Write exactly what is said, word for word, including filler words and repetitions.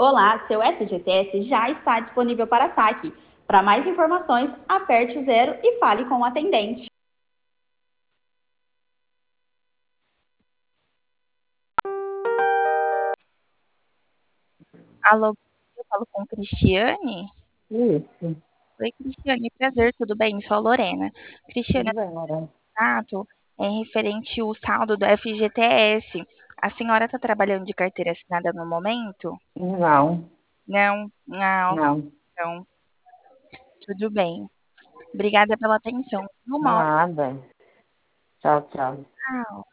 Olá, seu S G T S já está disponível para saque. Para mais informações, aperte o zero e fale com o atendente. Alô, eu falo com Cristiane? Isso, Oi, Cristiane, prazer, tudo bem? Sou a Lorena. Cristiane, tudo bem, Lorena? contato é referente ao saldo do F G T S. A senhora está trabalhando de carteira assinada no momento? Não, Não? Ah, ok, não, então, tudo bem. Obrigada pela atenção. Uma hora. nada. Tchau, tchau. Tchau.